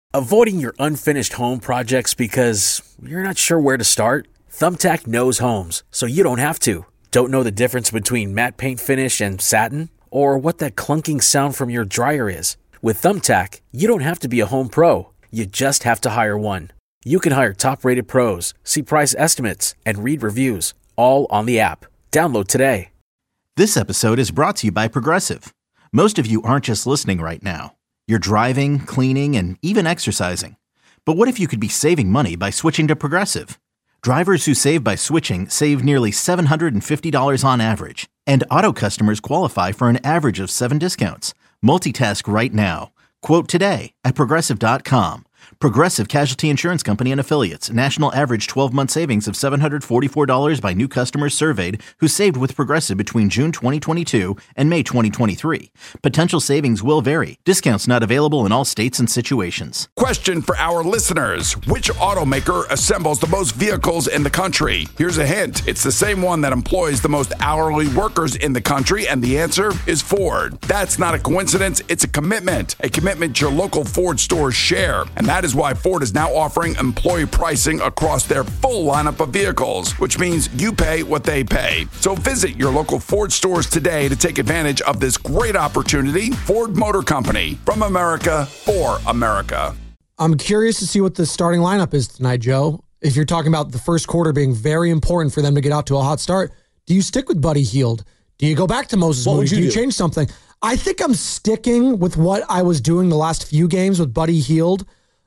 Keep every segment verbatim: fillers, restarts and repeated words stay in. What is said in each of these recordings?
Avoiding your unfinished home projects because you're not sure where to start? Thumbtack knows homes, so you don't have to. Don't know the difference between matte paint finish and satin? Or what that clunking sound from your dryer is? With Thumbtack, you don't have to be a home pro. You just have to hire one. You can hire top-rated pros, see price estimates, and read reviews, all on the app. Download today. This episode is brought to you by Progressive. Most of you aren't just listening right now. You're driving, cleaning, and even exercising. But what if you could be saving money by switching to Progressive? Drivers who save by switching save nearly seven hundred fifty dollars on average. And auto customers qualify for an average of seven discounts. Multitask right now. Quote today at Progressive dot com. Progressive Casualty Insurance Company and Affiliates. National average twelve-month savings of seven hundred forty-four dollars by new customers surveyed who saved with Progressive between June twenty twenty-two and May twenty twenty-three. Potential savings will vary. Discounts not available in all states and situations. Question for our listeners. Which automaker assembles the most vehicles in the country? Here's a hint. It's the same one that employs the most hourly workers in the country, and the answer is Ford. That's not a coincidence. It's a commitment. A commitment your local Ford stores share. And that is why Ford is now offering employee pricing across their full lineup of vehicles, which means you pay what they pay. So visit your local Ford stores today to take advantage of this great opportunity. Ford Motor Company, from America for America. I'm curious to see what the starting lineup is tonight, Joe. If you're talking about the first quarter being very important for them to get out to a hot start, do you stick with Buddy Hield? Do you go back to Moses What Moody? would you do you do? change something? I think I'm sticking with what I was doing the last few games with Buddy Hield.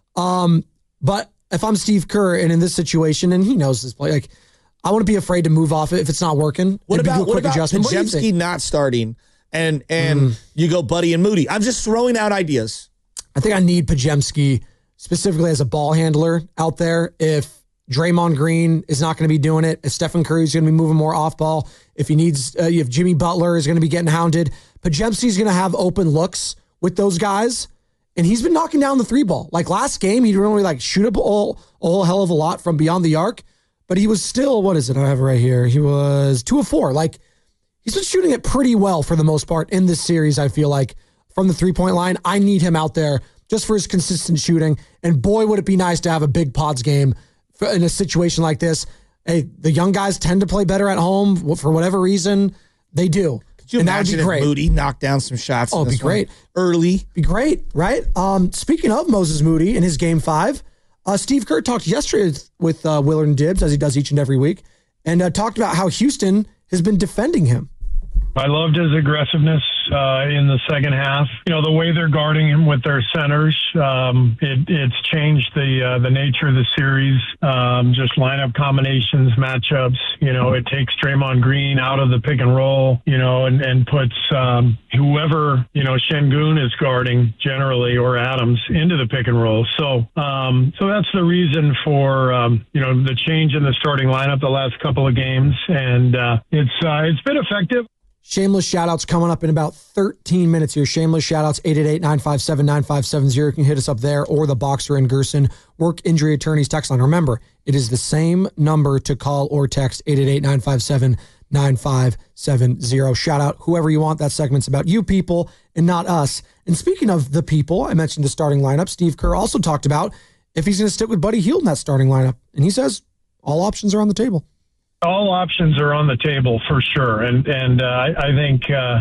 Um, but if I'm Steve Kerr and in this situation, and he knows this play, like I wouldn't be afraid to move off it if it's not working. What Maybe do about a what quick about adjustment. What do you Pajemski think? not starting and and Mm. you go Buddy and Moody? I'm just throwing out ideas. I think I need Pajemski specifically as a ball handler out there. If Draymond Green is not going to be doing it, if Stephen Curry is going to be moving more off ball, if he needs, uh, if Jimmy Butler is going to be getting hounded, Pajemski is going to have open looks with those guys. And he's been knocking down the three ball. Like last game, he didn't really like shoot up a whole, a whole hell of a lot from beyond the arc, but he was still, what is it? I have it right here. He was two of four. Like he's been shooting it pretty well for the most part in this series. I feel like from the three point line, I need him out there just for his consistent shooting. And boy, would it be nice to have a big Pods game for, in a situation like this. Hey, the young guys tend to play better at home for whatever reason. They do. Could you and that would imagine be if great. Moody knocked down some shots? Oh, in it'd this be great. one early. Be great, right? Um, speaking of Moses Moody in his game five, uh, Steve Kerr talked yesterday with uh, Willard and Dibbs, as he does each and every week, and uh, talked about how Houston has been defending him. I loved his aggressiveness uh, in the second half. You know, the way they're guarding him with their centers, um, it, it's changed the uh, the nature of the series. Um, just lineup combinations, matchups. You know, it takes Draymond Green out of the pick and roll, you know, and, and puts um, whoever, you know, Şengün is guarding generally or Adams into the pick and roll. So, um, so that's the reason for, um, you know, the change in the starting lineup the last couple of games. And uh, it's uh, it's been effective. Shameless shout-outs coming up in about thirteen minutes here. Shameless shout-outs, eight eight eight, nine five seven, nine five seven zero. You can hit us up there or the Boxer and Gerson Work Injury Attorneys text line. Remember, it is the same number to call or text, eight eight eight, nine five seven, nine five seven zero. Shout out whoever you want. That segment's about you people and not us. And speaking of the people, I mentioned the starting lineup. Steve Kerr also talked about if he's going to stick with Buddy Hield in that starting lineup. And he says all options are on the table. All options are on the table for sure, and and uh, I, I think uh,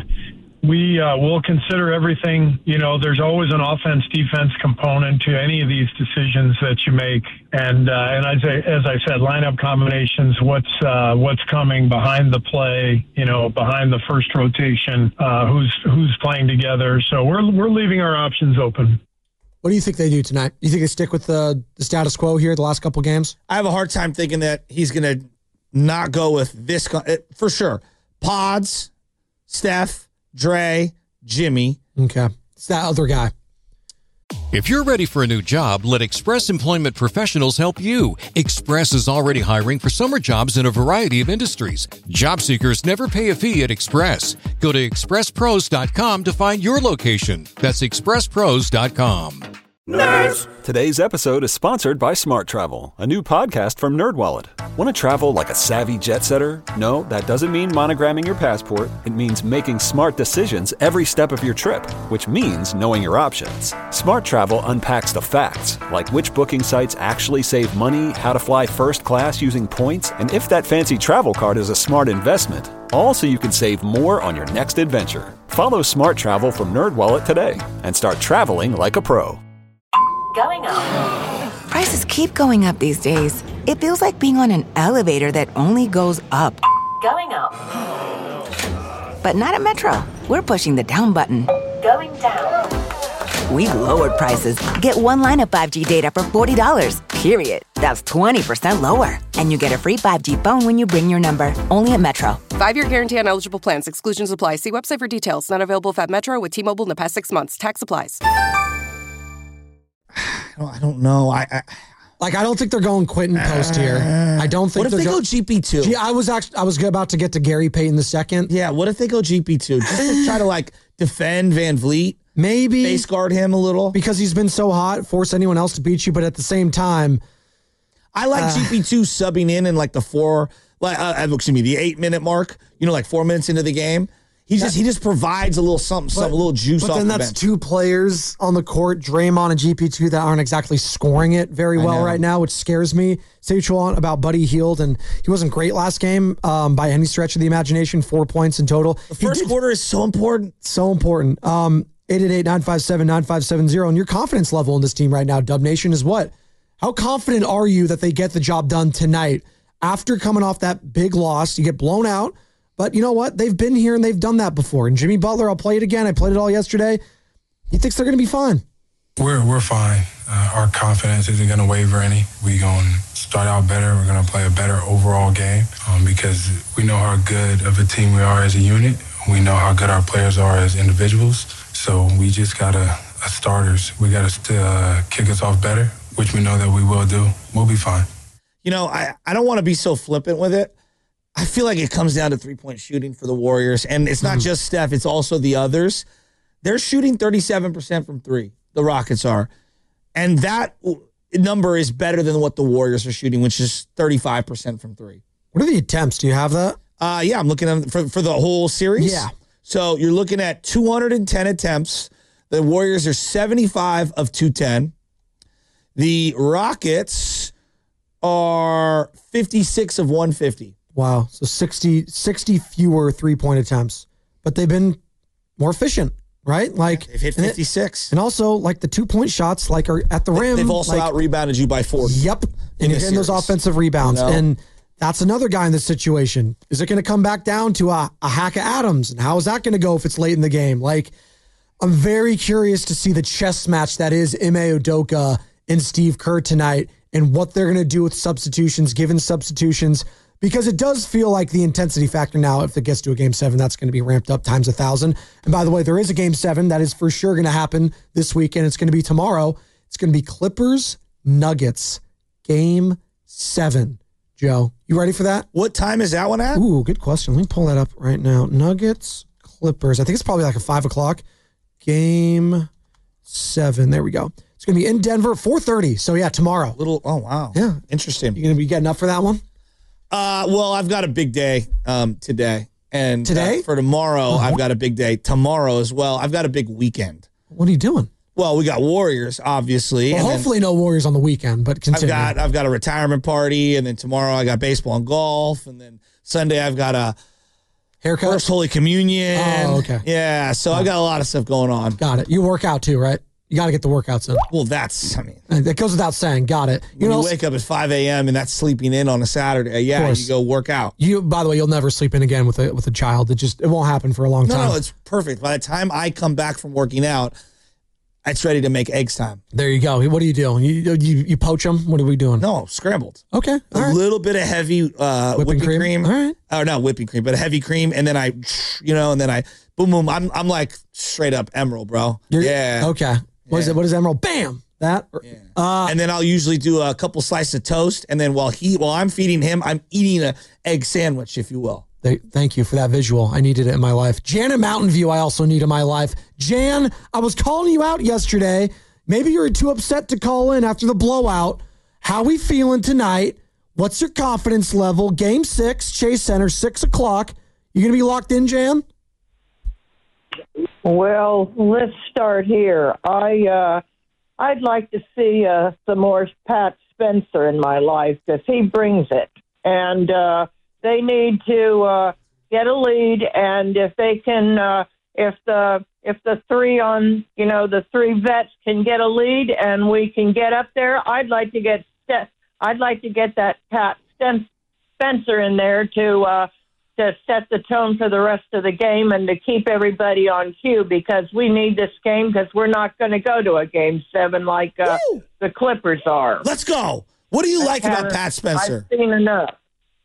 we uh, will consider everything. You know, there's always an offense-defense component to any of these decisions that you make, and uh, and as I, as I said, lineup combinations, what's uh, what's coming behind the play, you know, behind the first rotation, uh, who's who's playing together. So we're we're leaving our options open. What do you think they do tonight? Do you think they stick with the, the status quo here the last couple games? I have a hard time thinking that he's going to not go with this for sure. Pods, Steph, Dre, Jimmy. Okay. It's that other guy. If you're ready for a new job, let Express Employment Professionals help you. Express is already hiring for summer jobs in a variety of industries. Job seekers never pay a fee at Express. Go to express pros dot com to find your location. That's express pros dot com. Nerds! Today's episode is sponsored by Smart Travel, a new podcast from NerdWallet. Want to travel like a savvy jet setter? No, that doesn't mean monogramming your passport. It means making smart decisions every step of your trip, which means knowing your options. Smart Travel unpacks the facts, like which booking sites actually save money, how to fly first class using points, and if that fancy travel card is a smart investment. All so you can save more on your next adventure. Follow Smart Travel from NerdWallet today and start traveling like a pro. Going up. Prices keep going up these days. It feels like being on an elevator that only goes up. Going up. But not at Metro. We're pushing the down button. Going down. We've lowered prices. Get one line of five G data for forty dollars, period. That's twenty percent lower. And you get a free five G phone when you bring your number. Only at Metro. Five-year guarantee on eligible plans. Exclusions apply. See website for details. Not available if at Metro with T-Mobile in the past six months. Tax applies. I don't know. I, I like. I don't think they're going Quentin Post here. I don't think. What if they're they go, go G P two? Gee, I was actually. I was about to get to Gary Payton the second. Yeah. What if they go G P two? Just to try to like defend Van Vliet. Maybe face guard him a little because he's been so hot. Force anyone else to beat you, but at the same time, I like uh, G P two subbing in in like the four. Like uh, excuse me, the eight minute mark. You know, like four minutes into the game. He just he just provides a little something, but, something, a little juice. But off then the that's bench. two players on the court, Draymond and G P two, that aren't exactly scoring it very well right now, which scares me. Say what you want about Buddy Hield, and he wasn't great last game um, by any stretch of the imagination. Four points in total. The first did, quarter is so important, so important. Um, eight eight eight, nine five seven, nine five seven zero, and your confidence level in this team right now, Dub Nation, is what? How confident are you that they get the job done tonight after coming off that big loss? You get blown out. But you know what? They've been here and they've done that before. And Jimmy Butler, I'll play it again. I played it all yesterday. He thinks they're going to be fine. We're we're fine. Uh, our confidence isn't going to waver any. We're going to start out better. We're going to play a better overall game um, because we know how good of a team we are as a unit. We know how good our players are as individuals. So we just got to, as starters, we got to uh, kick us off better, which we know that we will do. We'll be fine. You know, I, I don't want to be so flippant with it. I feel like it comes down to three-point shooting for the Warriors, and it's not mm. just Steph, it's also the others. They're shooting thirty-seven percent from three, the Rockets are, and that number is better than what the Warriors are shooting, which is thirty-five percent from three. What are the attempts? Do you have that? Uh, yeah, I'm looking at for, for the whole series. Yeah. So you're looking at two hundred ten attempts. The Warriors are seventy-five of two ten. The Rockets are fifty-six of one fifty. Wow. So sixty, sixty fewer three-point attempts. But they've been more efficient, right? Like yeah, they've hit fifty-six. And, it, and also, like, the two-point shots, like, are at the rim. They've also like, out-rebounded you by forty. Yep. And you're getting those offensive rebounds. You know? And that's another guy in this situation. Is it going to come back down to a, a hack of Adams? And how is that going to go if it's late in the game? Like, I'm very curious to see the chess match that is Ime Udoka and Steve Kerr tonight and what they're going to do with substitutions, given substitutions. Because it does feel like the intensity factor now, if it gets to a game seven, that's going to be ramped up times a thousand. And by the way, there is a game seven that is for sure going to happen this weekend. It's going to be tomorrow. It's going to be Clippers Nuggets game seven. Joe, you ready for that? What time is that one at? Ooh, good question. Let me pull that up right now. Nuggets Clippers. I think it's probably like a five o'clock game seven. There we go. It's going to be in Denver, four thirty. So yeah, tomorrow. Little. Oh wow. Yeah, interesting. You going to be getting up for that one? Uh, well, I've got a big day um, today. And today? Uh, for tomorrow, uh-huh. I've got a big day. Tomorrow as well, I've got a big weekend. What are you doing? Well, we got Warriors, obviously. Well, and hopefully no Warriors on the weekend, but continue. I've got, I've got a retirement party, and then tomorrow I got baseball and golf, and then Sunday I've got a haircut, First Holy Communion. Oh, okay. Yeah, so oh. I got a lot of stuff going on. Got it. You work out too, right? You got to get the workouts in. Well, that's, I mean. That goes without saying. Got it. You, know, you wake up at five a.m. and that's sleeping in on a Saturday. Yeah, you go work out. You, by the way, you'll never sleep in again with a with a child. It just, it won't happen for a long no, time. No, it's perfect. By the time I come back from working out, it's ready to make eggs time. There you go. What are you doing? You you, you poach them? What are we doing? No, scrambled. Okay. A right. little bit of heavy uh, whipping, whipping cream. cream. All right. Or not whipping cream, but a heavy cream. And then I, you know, and then I, boom, boom. I'm I'm like straight up Emerald, bro. You're, yeah. Okay. What is it? What is Emerald? Bam! That. Yeah. Uh, and then I'll usually do a couple slices of toast, and then while he, while I'm feeding him, I'm eating a egg sandwich, if you will. They, thank you for that visual. I needed it in my life. Jan in Mountain View, I also need in my life. Jan, I was calling you out yesterday. Maybe you're too upset to call in after the blowout. How we feeling tonight? What's your confidence level? Game six, Chase Center, six o'clock. You going to be locked in, Jan? Well, let's start here. I, uh, I'd like to see uh, some more Pat Spencer in my life because he brings it. And uh, they need to uh, get a lead, and if they can, uh, if the if the three on, you know, the three vets can get a lead and we can get up there, I'd like to get I'd like to get that Pat Spencer in there to uh, to set the tone for the rest of the game and to keep everybody on cue because we need this game because we're not going to go to a game seven like uh, the Clippers are. Let's go. What do you I like about haven't- Pat Spencer? I've seen enough.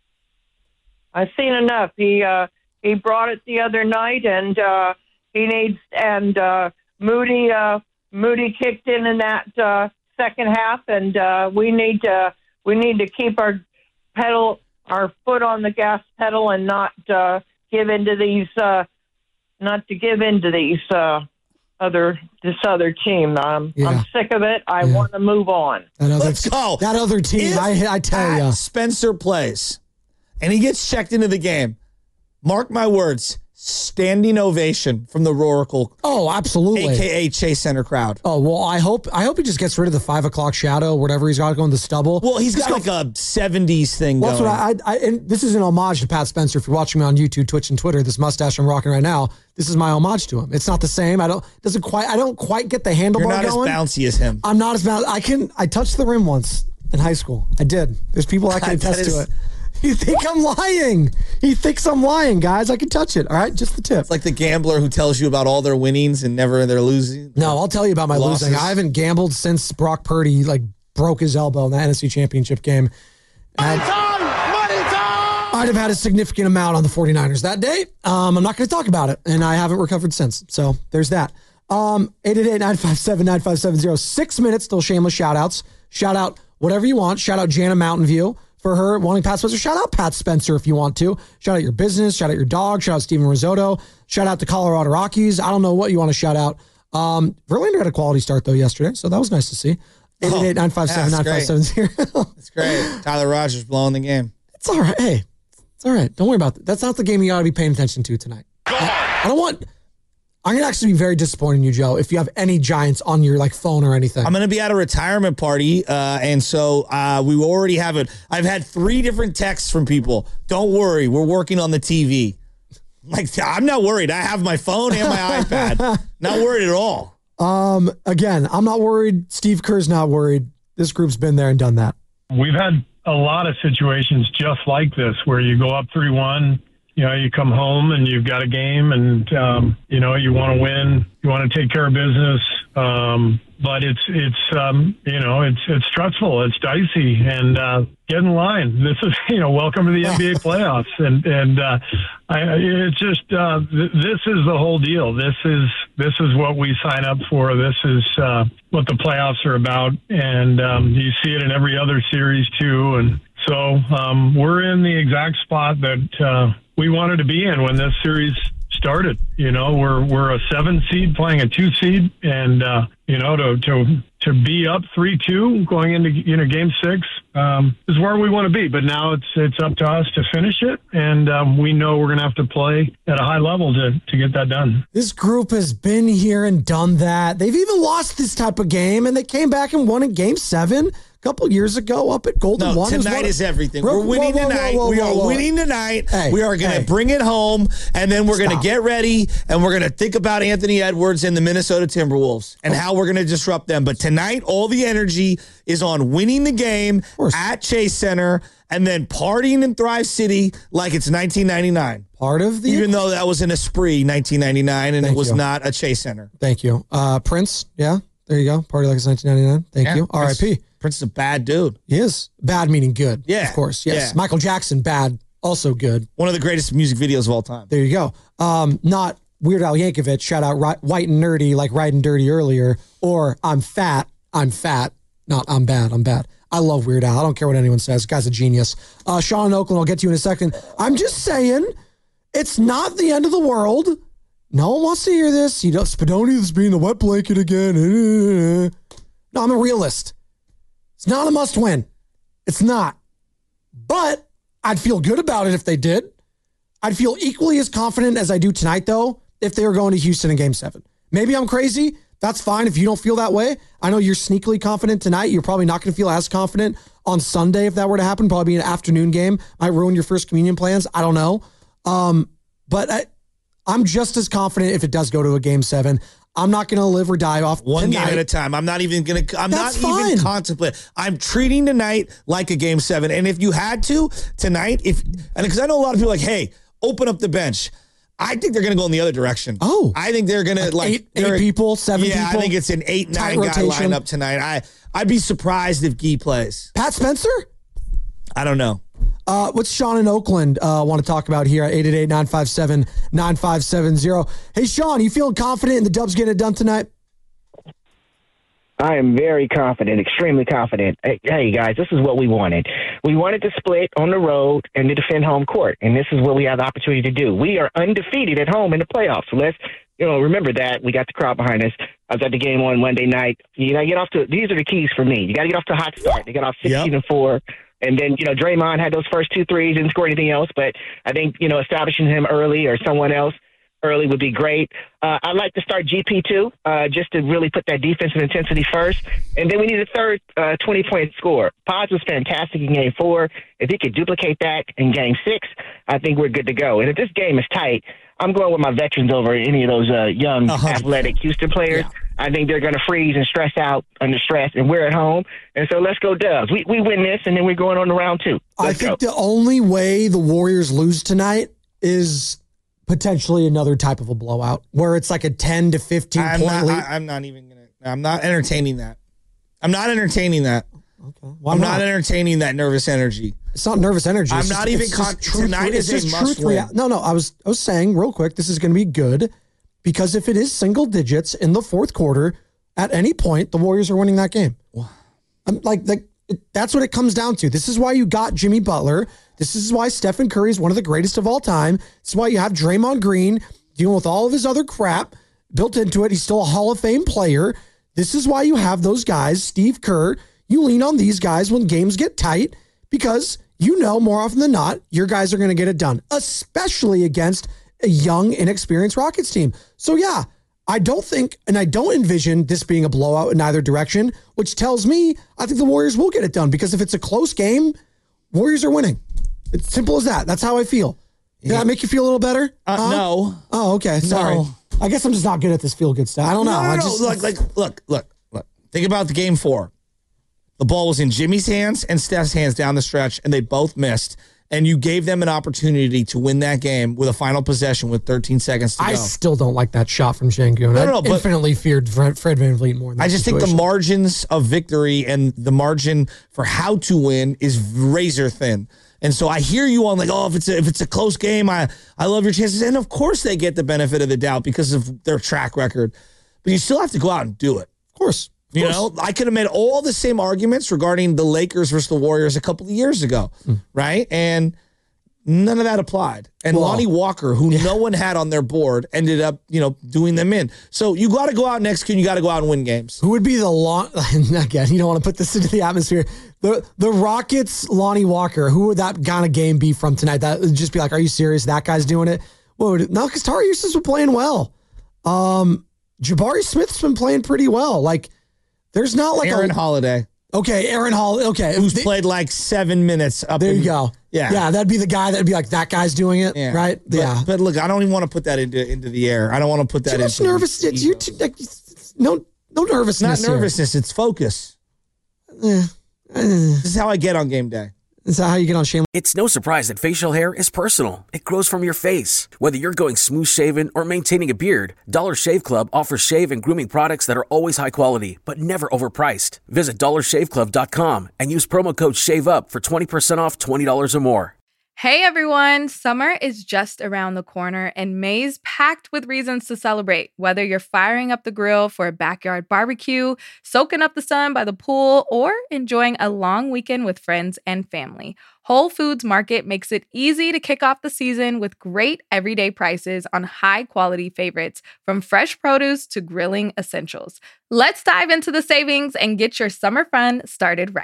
I've seen enough. He uh, he brought it the other night, and uh, he needs and uh, Moody uh, Moody kicked in in that uh, second half, and uh, we need to we need to keep our pedal our foot on the gas pedal and not uh, give into these uh, not to give into these uh, other this other team. Um, Yeah. I'm sick of it. I Yeah. want to move on. That other, Let's go. That other team, If I, I tell Pat you. Spencer plays and he gets checked into the game, mark my words, standing ovation from the Roracle, Oh, absolutely. a k a. Chase Center crowd. Oh, well, I hope I hope he just gets rid of the five o'clock shadow, whatever he's got going, the stubble. Well, he's Just got go- like a seventies thing Well, that's going. what I, I, I and this is an homage to Pat Spencer. If you're watching me on YouTube, Twitch, and Twitter, this mustache I'm rocking right now, this is my homage to him. It's not the same. I don't doesn't quite. I don't quite get the handlebar You're not going. as bouncy as him. I'm not as bouncy. I can. I touched the rim once in high school. I did. There's people that can That attest is- to it. You think I'm lying? He thinks I'm lying, guys. I can touch it. All right, just the tip. It's like the gambler who tells you about all their winnings and never their losing. No, I'll tell you about my Losses. losing. I haven't gambled since Brock Purdy like broke his elbow in the N F C Championship game. Money time! Money time! I'd have had a significant amount on the 49ers that day. Um, I'm not going to talk about it, and I haven't recovered since. So there's that. Um, eight eight eight, nine five seven, nine five seven zero. Six minutes, still shameless shout-outs. Shout out whatever you want. Shout out Jana Mountain View for her wanting Pat Spencer. Shout out Pat Spencer if you want to. Shout out your business. Shout out your dog. Shout out Steven Risotto. Shout out the Colorado Rockies. I don't know what you want to shout out. Um, Verlander had a quality start, though, yesterday, so that was nice to see. eight eight eight, nine five seven, nine five seven zero. That's great. Tyler Rogers blowing the game. It's all right. Hey, it's all right. Don't worry about that. That's not the game you got to be paying attention to tonight. I, I don't want... I'm going to actually be very disappointed in you, Joe, if you have any Giants on your like phone or anything. I'm going to be at a retirement party, uh, and so uh, we already have it. I've had three different texts from people. Don't worry, we're working on the T V. Like, I'm not worried. I have my phone and my iPad. Not worried at all. Um, again, I'm not worried. Steve Kerr's not worried. This group's been there and done that. We've had a lot of situations just like this where you go up three one, you know, you come home and you've got a game and, um, you know, you want to win, you want to take care of business. Um, but it's, it's, um, you know, it's, it's stressful. It's dicey and, uh, get in line. This is, you know, welcome to the N B A playoffs. And, and, uh, I, it's just, uh, th- this is the whole deal. This is, this is what we sign up for. This is, uh, what the playoffs are about. And, um, you see it in every other series too. And so, um, we're in the exact spot that, uh, we wanted to be in when this series started. You know, we're we're a seven seed playing a two seed, and uh, you know, to to to be up three two going into you know game six um, is where we want to be. But now it's it's up to us to finish it, and um, we know we're going to have to play at a high level to to get that done. This group has been here and done that. They've even lost this type of game, and they came back and won in game seven a couple years ago up at Golden No, One. It was tonight one- is everything. Whoa, We're winning whoa, whoa, tonight. whoa, whoa, we are whoa. winning tonight. Hey, we are going to hey. bring it home, and then we're going to Stop. get ready, and we're going to think about Anthony Edwards and the Minnesota Timberwolves and how we're going to disrupt them. But tonight, all the energy is on winning the game at Chase Center and then partying in Thrive City like it's nineteen ninety-nine. Part of the Even though that was an Esprit nineteen ninety-nine and Thank it was you. not a Chase Center. Thank you. Uh, Prince, yeah, there you go. Party like it's nineteen ninety-nine. Thank Yeah, you. R I P. Prince- Prince is a bad dude. He is. Bad meaning good. Yeah. Of course. Yes. Yeah. Michael Jackson, bad, also good. One of the greatest music videos of all time. There you go. Um, not Weird Al Yankovic, shout out ri- white and nerdy like riding dirty earlier, or I'm fat, I'm fat, not I'm bad, I'm bad. I love Weird Al. I don't care what anyone says. The guy's a genius. Uh, Sean in Oakland, I'll get to you in a second. I'm just saying, it's not the end of the world. No one wants to hear this. You know, Spadoni is being the wet blanket again. No, I'm a realist. It's not a must win. It's not. But I'd feel good about it if they did. I'd feel equally as confident as I do tonight, though, if they were going to Houston in game seven. Maybe I'm crazy. That's fine if you don't feel that way. I know you're sneakily confident tonight. You're probably not going to feel as confident on Sunday if that were to happen. Probably be an afternoon game. Might ruin your first communion plans. I don't know. Um, but I, I'm just as confident if it does go to a game seven. I'm not going to live or die off one tonight. game at a time. I'm not even going to, I'm That's not fine. even contemplating. I'm treating tonight like a game seven. And if you had to tonight, if, and because I know a lot of people are like, hey, open up the bench. I think they're going to go in the other direction. Oh. I think they're going to like, eight, eight people, seven yeah, people. I think it's an eight, Tight nine guy rotation. lineup tonight. I, I'd be surprised if Gee plays. Pat Spencer? I don't know. Uh, what's Sean in Oakland uh, want to talk about here at eight eight eight, nine five seven, nine five seven zero? Hey, Sean, you feeling confident in the Dubs getting it done tonight? I am very confident, extremely confident. Hey, hey, guys, this is what we wanted. We wanted to split on the road and to defend home court, and this is what we have the opportunity to do. We are undefeated at home in the playoffs. So let's, you know, remember that. We got the crowd behind us. I was at the game on Monday night. You got to get off to, these are the keys for me. You got to get off to a hot start. They got off sixteen and four. And then, you know, Draymond had those first two threes, didn't score anything else. But I think, you know, establishing him early or someone else early would be great. Uh, I'd like to start G P two uh, just to really put that defensive intensity first. And then we need a third uh, twenty-point score. Pods was fantastic in game four. If he could duplicate that in game six, I think we're good to go. And if this game is tight, I'm going with my veterans over any of those uh, young, uh-huh. athletic Houston players. Yeah. I think they're going to freeze and stress out under stress, and we're at home. And so let's go Dubs. We we win this, and then we're going on to round two. Let's I think go. The only way the Warriors lose tonight is potentially another type of a blowout where it's like a ten to fifteen I'm point not, lead. I, I'm not even going to, I'm not entertaining that. I'm not entertaining that. Okay. Why I'm not? not entertaining that nervous energy. It's not nervous energy. I'm It's not just, even it's con- just truth, tonight it's is a just must truth win. rea- No, no. I was I was saying real quick, this is going to be good because if it is single digits in the fourth quarter, at any point, the Warriors are winning that game. I'm like, like it, that's what it comes down to. This is why you got Jimmy Butler. This is why Stephen Curry is one of the greatest of all time. This is why you have Draymond Green dealing with all of his other crap built into it. He's still a Hall of Fame player. This is why you have those guys, Steve Kerr. You lean on these guys when games get tight because you know more often than not, your guys are going to get it done, especially against a young, inexperienced Rockets team. So yeah, I don't think, and I don't envision this being a blowout in either direction, which tells me I think the Warriors will get it done because if it's a close game, Warriors are winning. It's simple as that. That's how I feel. Did yeah. that make you feel a little better? Uh, huh? No. Oh, okay. Sorry. No. I guess I'm just not good at this feel good stuff. I don't know. No, no, I no. just Look, like, look, look, look. Think about the game four. The ball was in Jimmy's hands and Steph's hands down the stretch, and they both missed. And you gave them an opportunity to win that game with a final possession with thirteen seconds to go. I still don't like that shot from Şengün. No, no, no, I but infinitely feared Fred, Fred VanVleet more. In that I just situation. think the margins of victory and the margin for how to win is razor thin. And so I hear you on like, oh, if it's a, if it's a close game, I, I love your chances. And of course they get the benefit of the doubt because of their track record. But you still have to go out and do it. Of course. Of you course. know, I could have made all the same arguments regarding the Lakers versus the Warriors a couple of years ago, mm. right? And none of that applied. And well, Lonnie Walker, who yeah. no one had on their board, ended up, you know, doing them in. So you got to go out and execute. You got to go out and win games. Who would be the long? Again, you don't want to put this into the atmosphere. The the Rockets, Lonnie Walker. Who would that kind of game be from tonight? That would just be like, are you serious? That guy's doing it. What would it, no, because Tari Eustis been playing well. Um, Jabari Smith's been playing pretty well. Like, there's not like Aaron a, Holiday. Okay, Aaron Hall. Okay, who's they, played like seven minutes up. There in, you go. Yeah, yeah, that'd be the guy that'd be like that guy's doing it, yeah. right? But, yeah. But look, I don't even want to put that into into the air. I don't want to put that. Too much into nervous. The, you too, like, no, no nervousness. Not nervousness. Here. It's focus. Yeah. This is how I get on game day. Is that how you get on Shameless? It's no surprise that facial hair is personal. It grows from your face. Whether you're going smooth shaven or maintaining a beard, Dollar Shave Club offers shave and grooming products that are always high quality, but never overpriced. Visit dollar shave club dot com and use promo code SHAVEUP for twenty percent off twenty dollars or more. Hey everyone, summer is just around the corner and May's packed with reasons to celebrate. Whether you're firing up the grill for a backyard barbecue, soaking up the sun by the pool, or enjoying a long weekend with friends and family, Whole Foods Market makes it easy to kick off the season with great everyday prices on high-quality favorites, from fresh produce to grilling essentials. Let's dive into the savings and get your summer fun started right.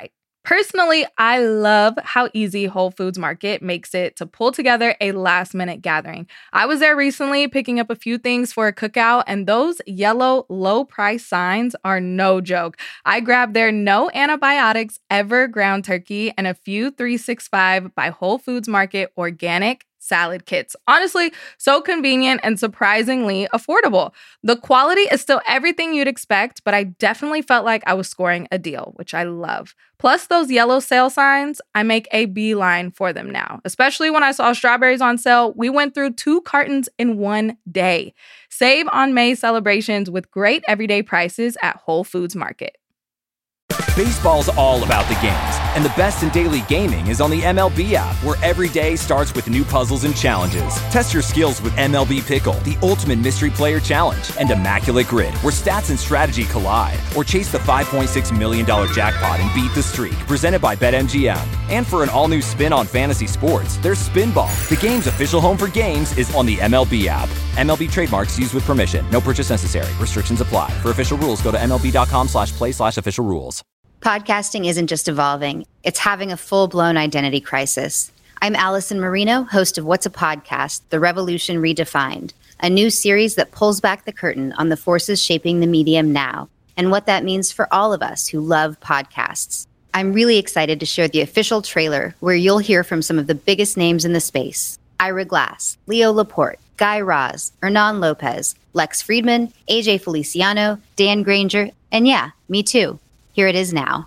Personally, I love how easy Whole Foods Market makes it to pull together a last-minute gathering. I was there recently picking up a few things for a cookout, and those yellow low-price signs are no joke. I grabbed their no antibiotics ever ground turkey and a few three sixty-five by Whole Foods Market organic salad kits. Honestly, so convenient and surprisingly affordable. The quality is still everything you'd expect, but I definitely felt like I was scoring a deal, which I love. Plus those yellow sale signs, I make a beeline for them now. Especially when I saw strawberries on sale, we went through two cartons in one day. Save on May celebrations with great everyday prices at Whole Foods Market. Baseball's all about the games, and the best in daily gaming is on the M L B app, where every day starts with new puzzles and challenges. Test your skills with M L B Pickle, the ultimate mystery player challenge, and Immaculate Grid, where stats and strategy collide. Or chase the five point six million dollars jackpot and beat the streak, presented by BetMGM. And for an all-new spin on fantasy sports, there's Spinball. The game's official home for games is on the M L B app. M L B trademarks used with permission. No purchase necessary. Restrictions apply. For official rules, go to MLB.com slash play slash official rules. Podcasting isn't just evolving, it's having a full-blown identity crisis. I'm Allison Marino, host of What's a Podcast? The Revolution Redefined, a new series that pulls back the curtain on the forces shaping the medium now and what that means for all of us who love podcasts. I'm really excited to share the official trailer where you'll hear from some of the biggest names in the space. Ira Glass, Leo Laporte, Guy Raz, Hernan Lopez, Lex Friedman, A J Feliciano, Dan Granger, and yeah, me too. Here it is now.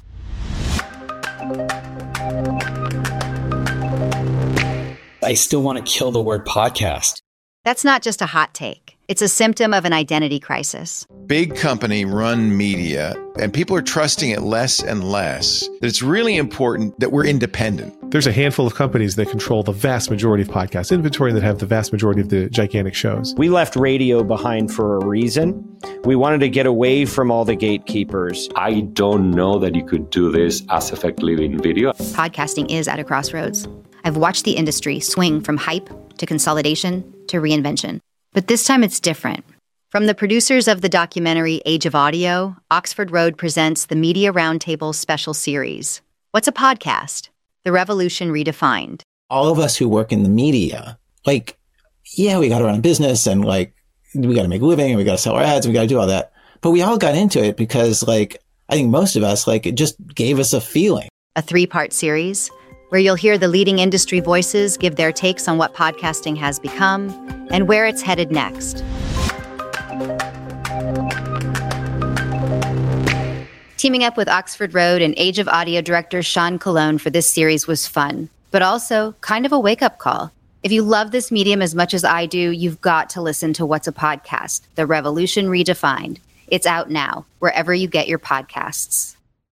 I still want to kill the word podcast. That's not just a hot take. It's a symptom of an identity crisis. Big company run media, and people are trusting it less and less. It's really important that we're independent. There's a handful of companies that control the vast majority of podcast inventory that have the vast majority of the gigantic shows. We left radio behind for a reason. We wanted to get away from all the gatekeepers. I don't know that you could do this as effectively in video. Podcasting is at a crossroads. I've watched the industry swing from hype to consolidation to reinvention. But this time it's different. From the producers of the documentary Age of Audio, Oxford Road presents the Media Roundtable special series. What's a podcast? The Revolution Redefined. All of us who work in the media, like, yeah, we got to run a business and like, we got to make a living and we got to sell our ads and we got to do all that. But we all got into it because like, I think most of us, like, it just gave us a feeling. A three-part series where you'll hear the leading industry voices give their takes on what podcasting has become and where it's headed next. Teaming up with Oxford Road and Age of Audio director Sean Colon for this series was fun, but also kind of a wake-up call. If you love this medium as much as I do, you've got to listen to What's a Podcast? The Revolution Redefined. It's out now, wherever you get your podcasts.